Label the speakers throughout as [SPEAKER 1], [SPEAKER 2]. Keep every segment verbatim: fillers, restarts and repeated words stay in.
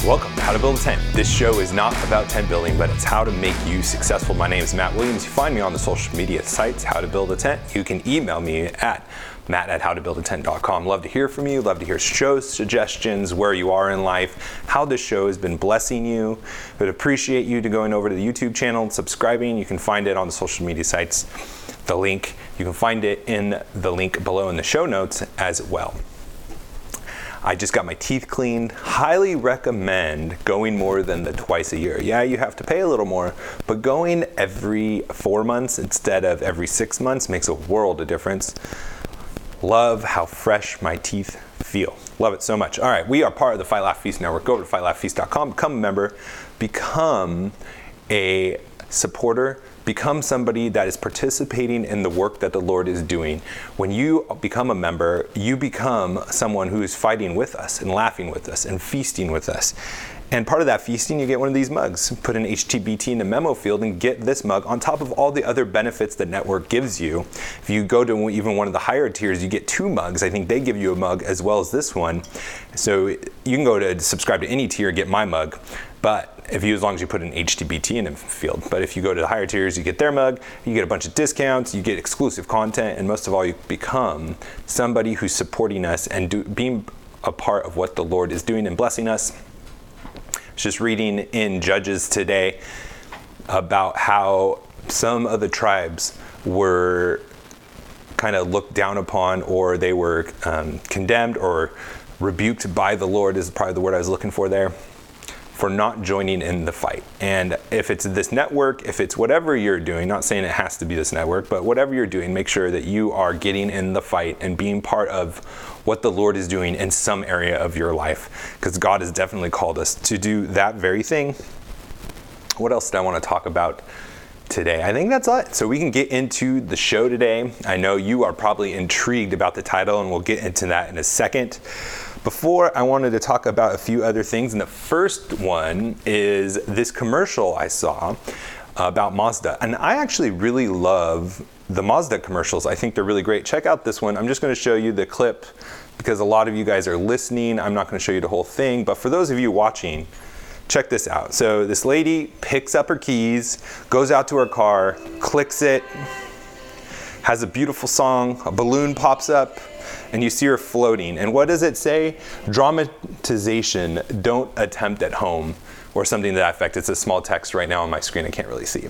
[SPEAKER 1] Welcome to How to Build a Tent. This show is not about tent building, but it's how to make you successful. My name is Matt Williams. You find me on the social media sites, How to Build a Tent. You can email me at matt at how to build a tent dot com. Love to hear from you. Love to hear show suggestions, where you are in life, how this show has been blessing you. Would appreciate you to going over to the YouTube channel and subscribing. You can find it on the social media sites. The link, you can find it in the link below in the show notes as well. I just got my teeth cleaned. Highly recommend going more than the twice a year. Yeah, you have to pay a little more, but going every four months instead of every six months makes a world of difference. Love how fresh my teeth feel. Love it so much. All right, we are part of the Fight Laugh Feast Network. Go over to fight laugh feast dot com, become a member, become a supporter, become somebody that is participating in the work that the Lord is doing. When you become a member, you become someone who is fighting with us and laughing with us and feasting with us. And part of that feasting, you get one of these mugs. Put an H T B T in the memo field and get this mug on top of all the other benefits the network gives you. If you go to even one of the higher tiers, you get two mugs. I think they give you a mug as well as this one. So you can go to subscribe to any tier, get my mug. But if you, as long as you put an H T B T in the field. But if you go to the higher tiers, you get their mug, you get a bunch of discounts, you get exclusive content, and most of all, you become somebody who's supporting us and do, being a part of what the Lord is doing and blessing us. I was just reading in Judges today about how some of the tribes were kind of looked down upon, or they were um, condemned or rebuked by the Lord, is probably the word I was looking for there, for not joining in the fight. And if it's this network, if it's whatever you're doing, not saying it has to be this network, but whatever you're doing, make sure that you are getting in the fight and being part of what the Lord is doing in some area of your life, because God has definitely called us to do that very thing. What else did I want to talk about today? I think that's it. So we can get into the show today. I know you are probably intrigued about the title, and we'll get into that in a second. Before, I wanted to talk about a few other things, and the first one is this commercial I saw about Mazda. And I actually really love the Mazda commercials. I think they're really great. Check out this one. I'm just going to show you the clip because a lot of you guys are listening. I'm not going to show you the whole thing, but for those of you watching, check this out. So this lady picks up her keys, goes out to her car, clicks it, has a beautiful song, a balloon pops up, and you see her floating. And what does it say? Dramatization, don't attempt at home, or something to that effect. It's a small text right now on my screen. I can't really see.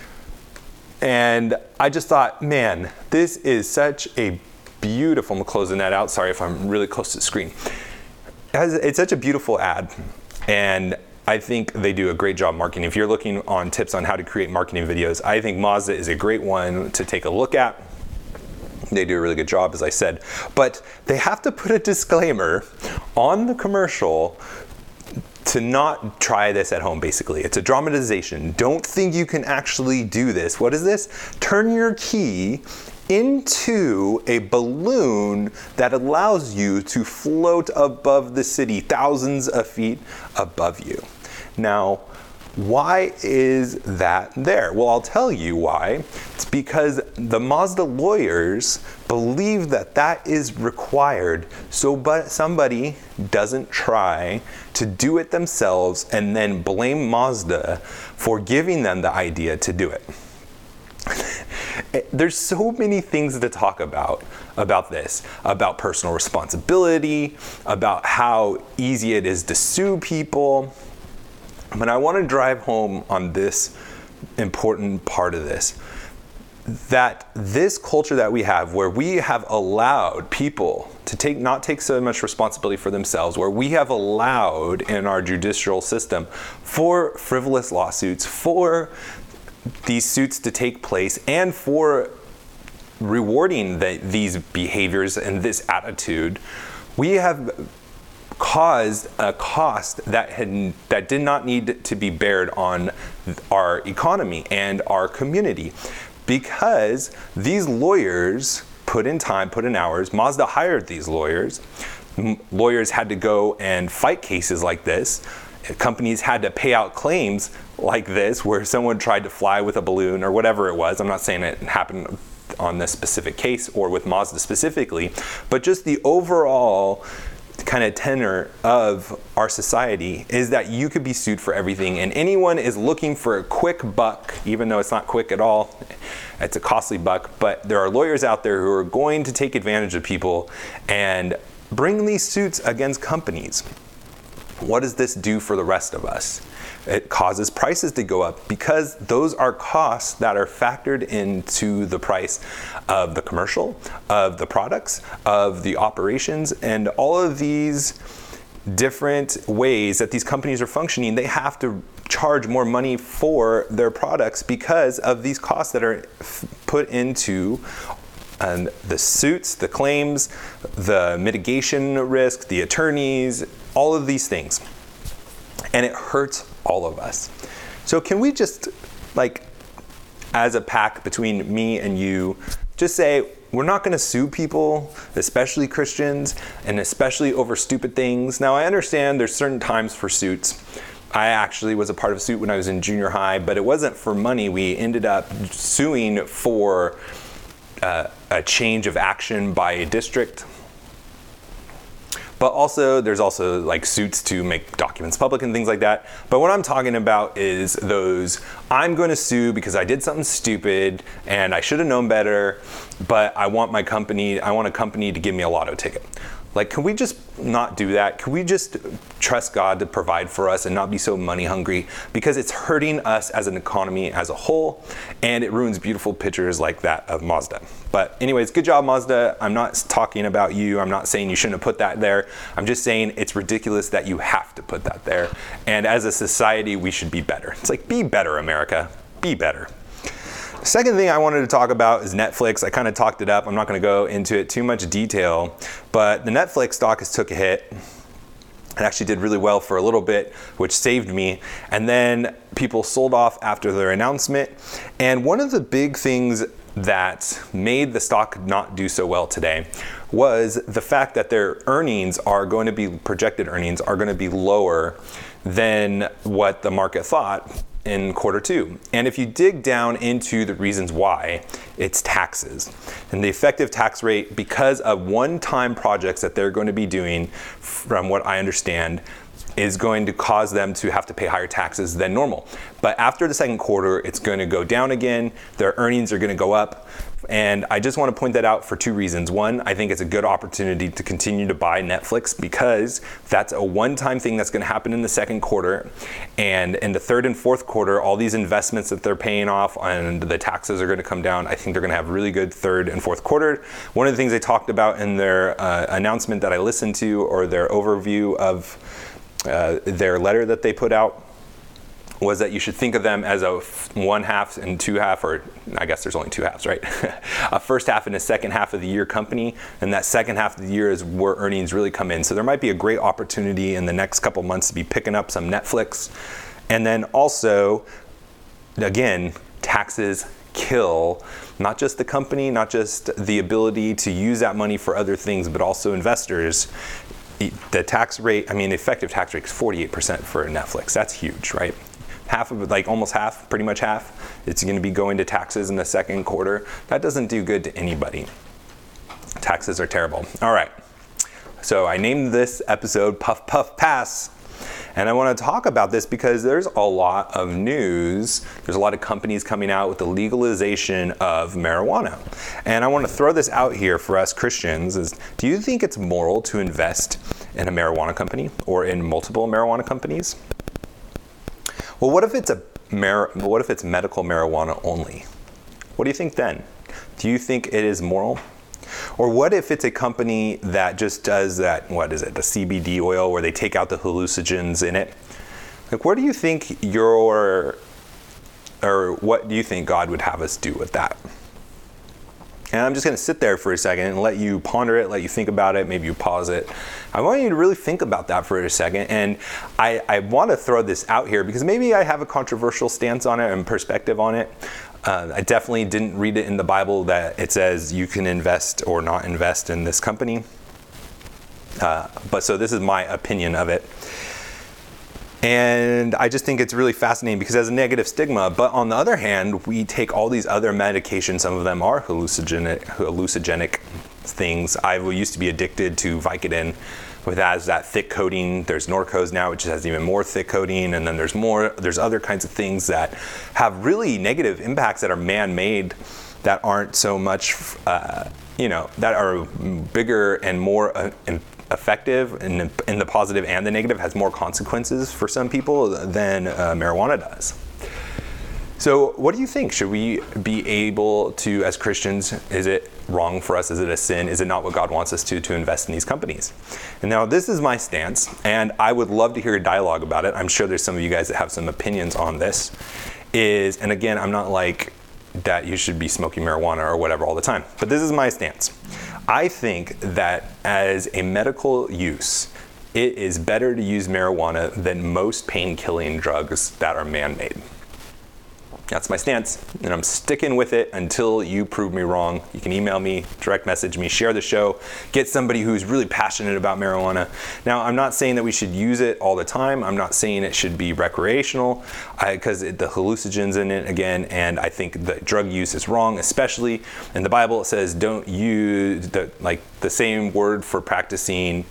[SPEAKER 1] And I just thought, man, this is such a beautiful, I'm closing that out. Sorry if I'm really close to the screen. It's such a beautiful ad. And I think they do a great job marketing. If you're looking on tips on how to create marketing videos, I think Mazda is a great one to take a look at. They do a really good job, as I said, but they have to put a disclaimer on the commercial to not try this at home, basically. It's a dramatization. Don't think you can actually do this. What is this? Turn your key into a balloon that allows you to float above the city, thousands of feet above you. Now, why is that there? Well, I'll tell you why. It's because the Mazda lawyers believe that that is required so but somebody doesn't try to do it themselves and then blame Mazda for giving them the idea to do it. There's so many things to talk about about this, about personal responsibility, about how easy it is to sue people. But I want to drive home on this important part of this, that this culture that we have, where we have allowed people to take not take so much responsibility for themselves, where we have allowed in our judicial system for frivolous lawsuits, for these suits to take place, and for rewarding the, these behaviors and this attitude, we have caused a cost that had that did not need to be bared on our economy and our community, because these lawyers put in time, put in hours. Mazda hired these lawyers. M- lawyers had to go and fight cases like this. Companies had to pay out claims like this, where someone tried to fly with a balloon or whatever it was. I'm not saying it happened on this specific case or with Mazda specifically, but just the overall kind of tenor of our society is that you could be sued for everything, and anyone is looking for a quick buck, even though it's not quick at all. It's a costly buck, but there are lawyers out there who are going to take advantage of people and bring these suits against companies. What does this do for the rest of us? It causes prices to go up because those are costs that are factored into the price of the commercial, of the products, of the operations, and all of these different ways that these companies are functioning. They have to charge more money for their products because of these costs that are f- put into and the suits, the claims, the mitigation risk, the attorneys, all of these things. And it hurts all of us. So can we just, like, as a pact between me and you, just say, we're not gonna sue people, especially Christians, and especially over stupid things. Now, I understand there's certain times for suits. I actually was a part of a suit when I was in junior high, but it wasn't for money. We ended up suing for uh, a change of action by a district. But also, there's also like suits to make documents public and things like that. But what I'm talking about is those, I'm going to sue because I did something stupid and I should have known better, but I want my company, I want a company to give me a lotto ticket. Like, can we just not do that? Can we just trust God to provide for us and not be so money hungry? Because it's hurting us as an economy as a whole, and it ruins beautiful pictures like that of Mazda. But anyways, good job, Mazda. I'm not talking about you. I'm not saying you shouldn't have put that there. I'm just saying it's ridiculous that you have to put that there. And as a society, we should be better. It's like, be better, America. Be better. Second thing I wanted to talk about is Netflix. I kind of talked it up. I'm not going to go into it too much detail, but the Netflix stock has took a hit. It actually did really well for a little bit, which saved me. And then people sold off after their announcement. And one of the big things that made the stock not do so well today was the fact that their earnings are going to be, projected earnings are going to be lower than what the market thought in quarter two. And if you dig down into the reasons why, it's taxes. And the effective tax rate, because of one-time projects that they're going to be doing, from what I understand, is going to cause them to have to pay higher taxes than normal. But after the second quarter, it's going to go down again. Their earnings are going to go up. And I just want to point that out for two reasons. One, I think it's a good opportunity to continue to buy Netflix because that's a one-time thing that's going to happen in the second quarter. And in the third and fourth quarter, all these investments that they're paying off and the taxes are going to come down. I think they're going to have really good third and fourth quarter. One of the things they talked about in their uh, announcement that I listened to, or their overview of uh, their letter that they put out, was that you should think of them as a one half and two half, or I guess there's only two halves, right? A first half and a second half of the year company, and that second half of the year is where earnings really come in. So there might be a great opportunity in the next couple months to be picking up some Netflix. And then also, again, taxes kill not just the company, not just the ability to use that money for other things, but also investors. The tax rate, I mean, the effective tax rate is forty-eight percent for Netflix. That's huge, right? Half of it, like almost half, pretty much half, it's going to be going to taxes in the second quarter. That doesn't do good to anybody. Taxes are terrible. All right. So I named this episode Puff Puff Pass. And I want to talk about this because there's a lot of news. There's a lot of companies coming out with the legalization of marijuana. And I want to throw this out here for us Christians is, do you think it's moral to invest in a marijuana company or in multiple marijuana companies? Well, what if it's a mar- what if it's medical marijuana only? What do you think then? Do you think it is moral? Or what if it's a company that just does that, what is it, the C B D oil where they take out the hallucinogens in it? Like, where do you think your, or what do you think God would have us do with that? And I'm just going to sit there for a second and let you ponder it, let you think about it, maybe you pause it. I want you to really think about that for a second. And I, I want to throw this out here because maybe I have a controversial stance on it and perspective on it. Uh, I definitely didn't read it in the Bible that it says you can invest or not invest in this company. Uh, but so this is my opinion of it. And I just think it's really fascinating because it has a negative stigma. But on the other hand, we take all these other medications. Some of them are hallucinogenic, hallucinogenic things. I used to be addicted to Vicodin, which has that thick coating. There's Norcos now, which has even more thick coating, and then there's more. There's other kinds of things that have really negative impacts that are man-made, that aren't so much, uh, you know, that are bigger and more uh, effective, and in the positive and the negative, has more consequences for some people than uh, marijuana does. So what do you think? Should we be able to, as Christians, is it wrong for us? Is it a sin? Is it not what God wants us to, to invest in these companies? And now this is my stance, and I would love to hear a dialogue about it. I'm sure there's some of you guys that have some opinions on this. Is, and again, I'm not like that you should be smoking marijuana or whatever all the time, but this is my stance. I think that as a medical use, it is better to use marijuana than most pain-killing drugs that are man-made. That's my stance, and I'm sticking with it until you prove me wrong. You can email me, direct message me, share the show, get somebody who's really passionate about marijuana. Now, I'm not saying that we should use it all the time. I'm not saying it should be recreational, because the hallucinogens in it, again, and I think the drug use is wrong, especially in the Bible. It says don't use the, like the same word for practicing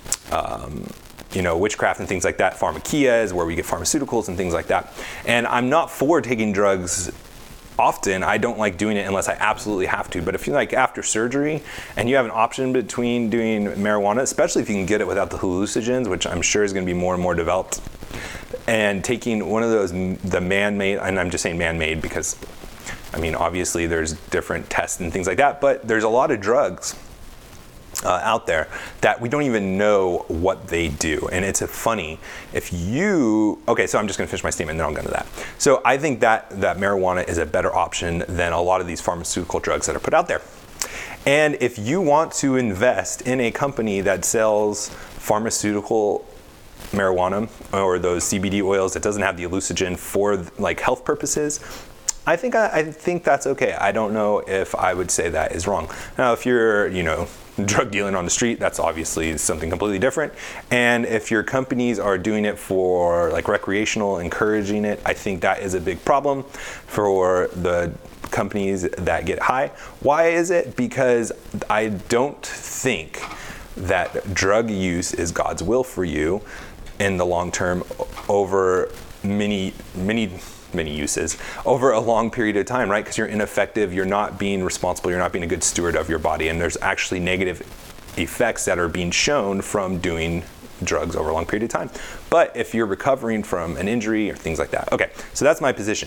[SPEAKER 1] um, you know, witchcraft and things like that. Pharmakia is where we get pharmaceuticals and things like that. And I'm not for taking drugs often. I don't like doing it unless I absolutely have to. But if you're like after surgery and you have an option between doing marijuana, especially if you can get it without the hallucinogens, which I'm sure is going to be more and more developed, and taking one of those, the man-made, and I'm just saying man-made because, I mean, obviously there's different tests and things like that, but there's a lot of drugs Uh, out there that we don't even know what they do. And it's a funny, if you, okay, so I'm just gonna finish my statement and then I'll go into that. So I think that, that marijuana is a better option than a lot of these pharmaceutical drugs that are put out there. And if you want to invest in a company that sells pharmaceutical marijuana or those C B D oils that doesn't have the hallucinogen for like health purposes, I think I, I think that's okay. I don't know if I would say that is wrong. Now, if you're, you know, drug dealing on the street, that's obviously something completely different. And if your companies are doing it for like recreational, encouraging it, I think that is a big problem for the companies that get high. Why is it? Because I don't think that drug use is God's will for you in the long term over many, many, many uses over a long period of time, right? Because you're ineffective, you're not being responsible, you're not being a good steward of your body, and there's actually negative effects that are being shown from doing drugs over a long period of time. But if you're recovering from an injury or things like that. Okay, so that's my position.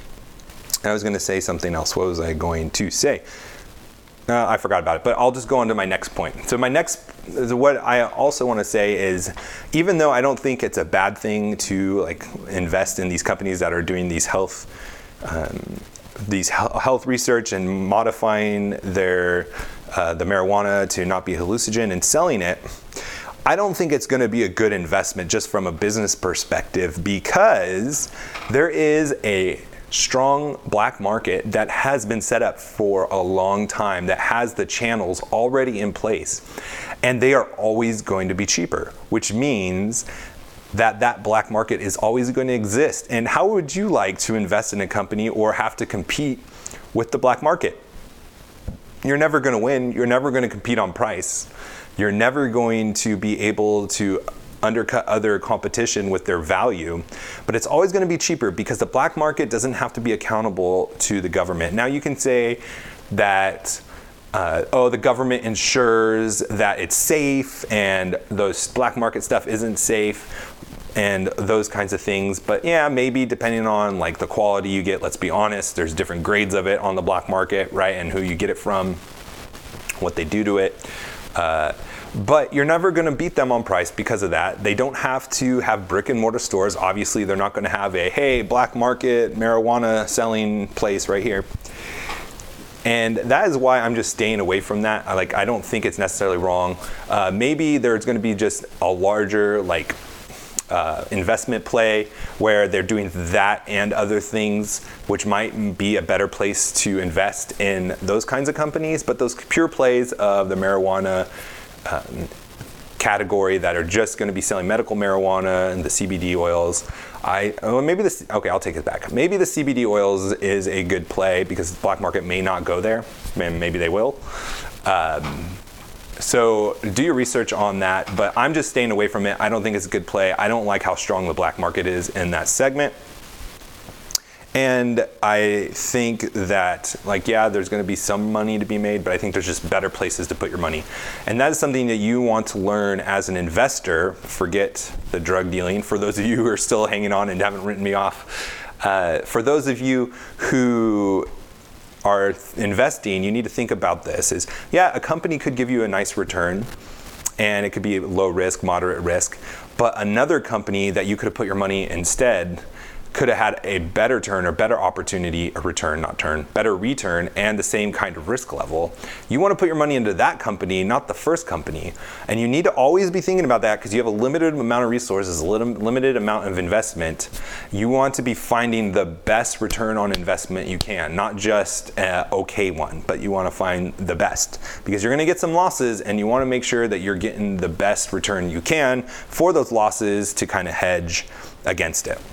[SPEAKER 1] I was going to say something else. What was I going to say? Uh, I forgot about it, but I'll just go on to my next point. So my next, what I also want to say is, even though I don't think it's a bad thing to like invest in these companies that are doing these health, um, these health research and modifying their uh, the marijuana to not be a hallucinogen and selling it, I don't think it's going to be a good investment just from a business perspective, because there is a strong black market that has been set up for a long time, that has the channels already in place, and they are always going to be cheaper, which means that that black market is always going to exist. And how would you like to invest in a company or have to compete with the black market? You're never going to win. You're never going to compete on price. You're never going to be able to undercut other competition with their value, but it's always going to be cheaper because the black market doesn't have to be accountable to the government. Now you can say that, uh, oh, the government ensures that it's safe and those black market stuff isn't safe and those kinds of things. But yeah, maybe depending on like the quality you get, let's be honest, there's different grades of it on the black market, right? And who you get it from, what they do to it. Uh, But you're never going to beat them on price because of that. They don't have to have brick and mortar stores. Obviously, they're not going to have a, hey, black market marijuana selling place right here. And that is why I'm just staying away from that. I, like, I don't think it's necessarily wrong. Uh, maybe there's going to be just a larger like uh, investment play where they're doing that and other things, which might be a better place to invest in those kinds of companies. But those pure plays of the marijuana Um, category that are just going to be selling medical marijuana and the C B D oils, I oh, maybe this okay I'll take it back. Maybe the C B D oils is a good play because the black market may not go there, maybe they will, Um, so do your research on that, but I'm just staying away from it. I don't think it's a good play. I don't like how strong the black market is in that segment. And I think that, like, yeah, there's going to be some money to be made, but I think there's just better places to put your money. And that is something that you want to learn as an investor. Forget the drug dealing. For those of you who are still hanging on and haven't written me off, uh, for those of you who are investing, you need to think about this. Is, yeah, a company could give you a nice return, and it could be low risk, moderate risk, but another company that you could have put your money instead could have had a better turn or better opportunity, a return, not turn, better return, and the same kind of risk level. You want to put your money into that company, not the first company. And you need to always be thinking about that because you have a limited amount of resources, a limited amount of investment. You want to be finding the best return on investment you can, not just an okay one, but you want to find the best because you're going to get some losses and you want to make sure that you're getting the best return you can for those losses to kind of hedge against it.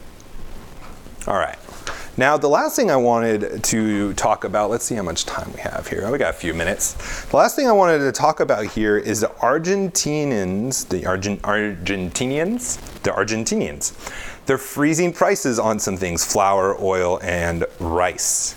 [SPEAKER 1] All right. Now, the last thing I wanted to talk about, let's see how much time we have here. Oh, we got a few minutes. The last thing I wanted to talk about here is the Argentinians, the Argent, Argentinians, the Argentinians. They're freezing prices on some things, flour, oil, and rice.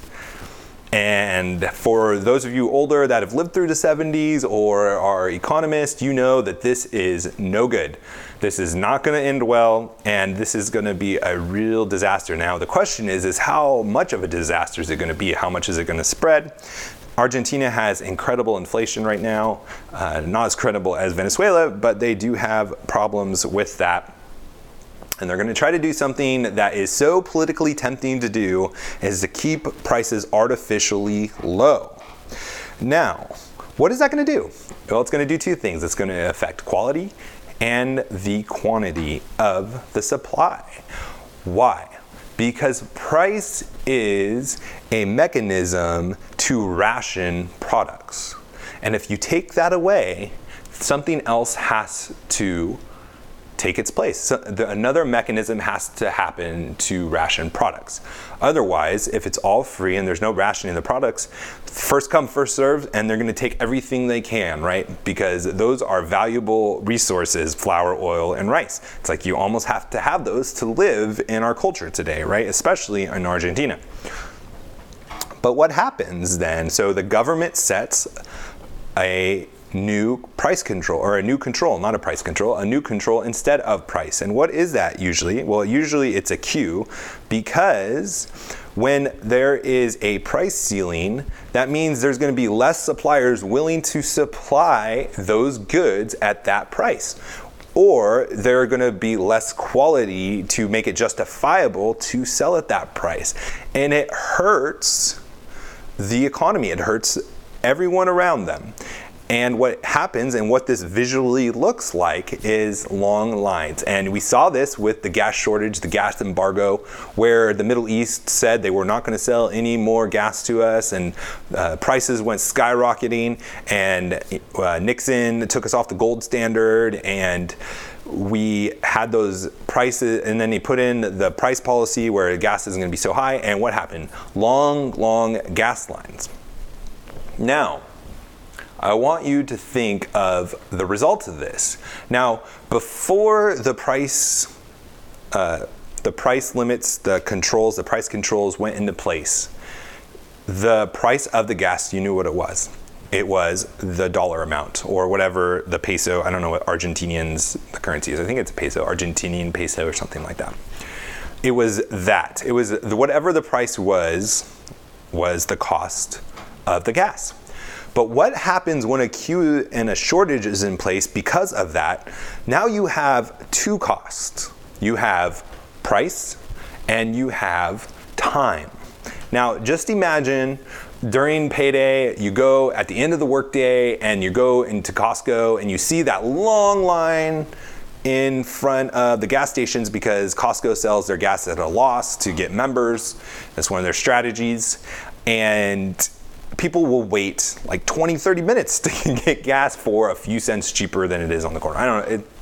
[SPEAKER 1] And for those of you older that have lived through the seventies or are economists, you know that this is no good. This is not going to end well, and this is going to be a real disaster. Now, the question is, is how much of a disaster is it going to be? How much is it going to spread? Argentina has incredible inflation right now, uh, not as credible as Venezuela, but they do have problems with that. And they're going to try to do something that is so politically tempting to do, is to keep prices artificially low. Now, what is that going to do? Well, it's going to do two things. It's going to affect quality and the quantity of the supply. Why? Because price is a mechanism to ration products. And if you take that away, something else has to take its place. So the, another mechanism has to happen to ration products. Otherwise, if it's all free and there's no rationing of the products, first come, first served, and they're going to take everything they can, right? Because those are valuable resources, flour, oil, and rice. It's like you almost have to have those to live in our culture today, right? Especially in Argentina. But what happens then? So the government sets a new price control, or a new control, not a price control, a new control instead of price. And what is that usually? Well, usually it's a queue, because when there is a price ceiling, that means there's going to be less suppliers willing to supply those goods at that price. Or there are going to be less quality to make it justifiable to sell at that price. And it hurts the economy. It hurts everyone around them. And what happens, and what this visually looks like, is long lines. And we saw this with the gas shortage, the gas embargo, where the Middle East said they were not going to sell any more gas to us, and uh, prices went skyrocketing, and uh, Nixon took us off the gold standard, and we had those prices, and then he put in the price policy where gas isn't going to be so high, and what happened? Long, long gas lines. Now, I want you to think of the results of this. Now, before the price, uh, the price limits, the controls, the price controls went into place, the price of the gas, you knew what it was. It was the dollar amount, or whatever the peso, I don't know what Argentinians, the currency is, I think it's a peso, Argentinian peso or something like that. It was that. It was whatever the price was, was the cost of the gas. But what happens when a queue and a shortage is in place because of that? Now you have two costs. You have price and you have time. Now just imagine during payday, you go at the end of the workday and you go into Costco and you see that long line in front of the gas stations because Costco sells their gas at a loss to get members. That's one of their strategies. And people will wait like twenty, thirty minutes to get gas for a few cents cheaper than it is on the corner. I don't know, it,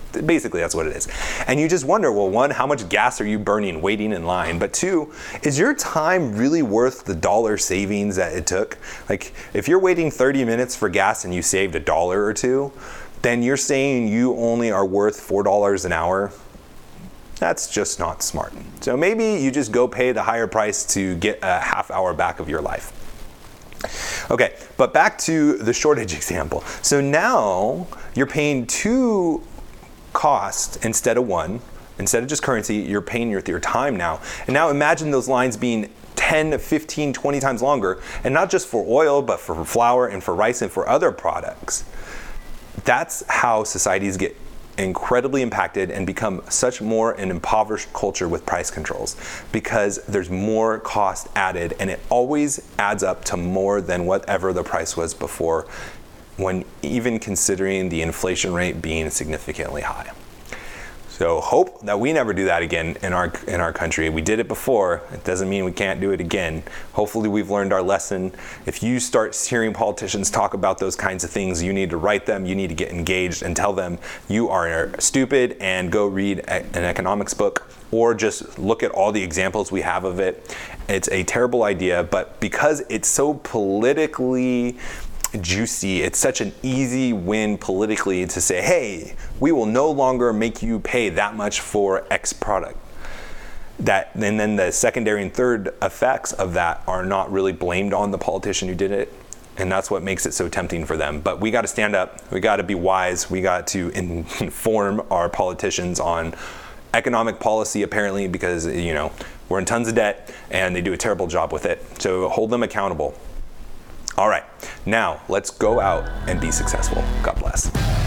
[SPEAKER 1] Basically, that's what it is. And you just wonder, well, one, how much gas are you burning waiting in line? But two, is your time really worth the dollar savings that it took? Like, if you're waiting thirty minutes for gas and you saved a dollar or two, then you're saying you only are worth four dollars an hour. That's just not smart. So maybe you just go pay the higher price to get a half hour back of your life. Okay, but back to the shortage example. So now you're paying two costs instead of one. Instead of just currency, you're paying your, your time now. And now imagine those lines being ten, fifteen, twenty times longer, and not just for oil, but for flour and for rice and for other products. That's how societies get incredibly impacted and become such more an impoverished culture with price controls, because there's more cost added, and it always adds up to more than whatever the price was before, when even considering the inflation rate being significantly high. So hope that we never do that again in our in our country. We did it before. It doesn't mean we can't do it again. Hopefully we've learned our lesson. If you start hearing politicians talk about those kinds of things, you need to write them, you need to get engaged and tell them you are stupid and go read an economics book, or just look at all the examples we have of it. It's a terrible idea, but because it's so politically juicy, it's such an easy win politically to say, hey, we will no longer make you pay that much for X product. That, and then the secondary and third effects of that are not really blamed on the politician who did it. And that's what makes it so tempting for them. But we got to stand up. We got to be wise. We got to inform our politicians on economic policy, apparently, because, you know, we're in tons of debt and they do a terrible job with it. So hold them accountable. All right, now let's go out and be successful. God bless.